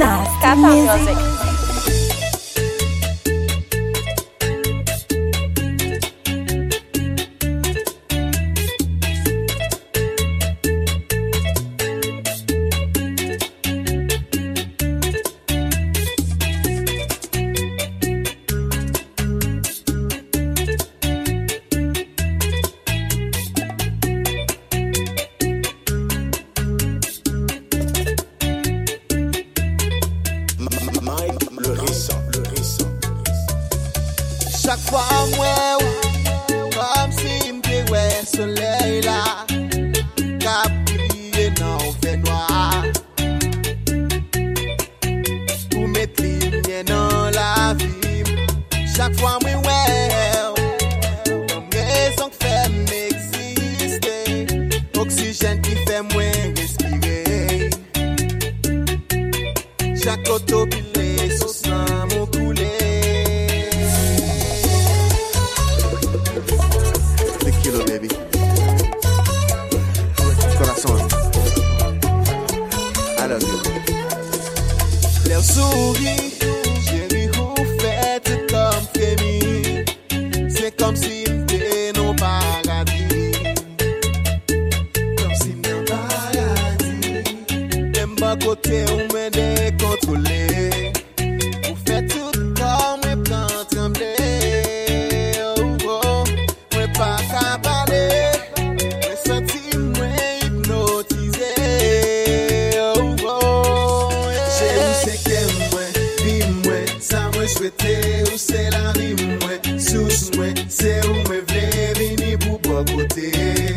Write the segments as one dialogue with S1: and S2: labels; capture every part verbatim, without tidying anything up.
S1: Kata Music.
S2: Chaque fois moi comme si m'te ouais soleil là cap briller non fait noir pour mettre lumière dans la vie. Chaque fois moi ouais comme raison qui fait m'exister, oxygène qui fait moi respirer. Chaque autopilé sous sang mon couler. Kilo, baby. Corazon. I love you. Les souris, chérie, vous faites comme Femi. C'est comme si m'étais non paradis. Comme si m'étais paradis. Même pas côté où me décontrôler. Vous faites tout comme me prend trembler. Pas capaler, me sentir moi hypnotisé. Oh oh, j'ai où c'est que moi, vie moi, ça moi souhaiter où c'est la vie moi, sous moi, c'est où me vle venir pour bon côté,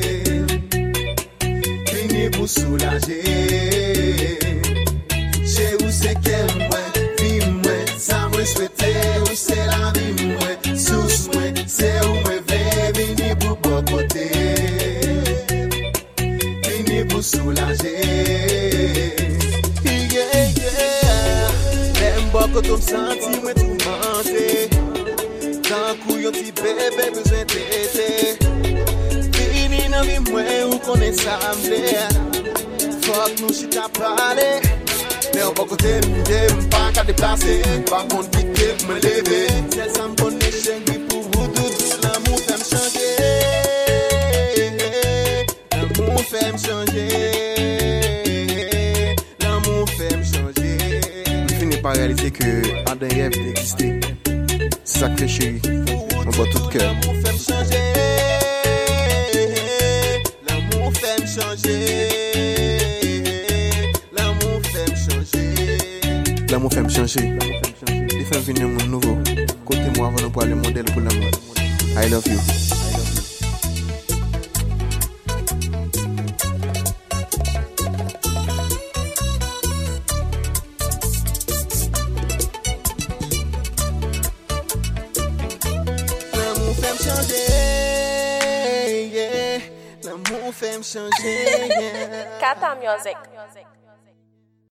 S2: venir pour soulager. J'ai où c'est que moi, vie moi, ça moi souhaiter où c'est la vie moi, sous moi, c'est où me vini pour bon côté, vini pour soulager. Yeah, yeah. Même beaucoup de me sentir me tourmenter. Tant que yon ti bébé besoin d'aider. Vini nan vi mwen ou konen sa m'le. Fuck nous chita parler. Mais on va côté m'ide, m'pas qu'à déplacer. Par contre, vite me lever. Celle ça m'bonne chérie pour vous tout. L'amour fait me changer. L'amour fait me changer. L'amour fait me changer.
S3: Je finis par réaliser que Adam et Ève existaient. C'est ça que fait chérie. On bat tout cœur.
S2: L'amour fait me changer. L'amour fait me changer. L'amour fait me changer.
S3: L'amour fait me changer. Il fait venir un monde nouveau. Côté moi avant de pouvoir le modèle pour l'amour. I love you.
S2: L'amour fait me changer, yeah. L'amour fait me changer, yeah.
S1: Kata Music.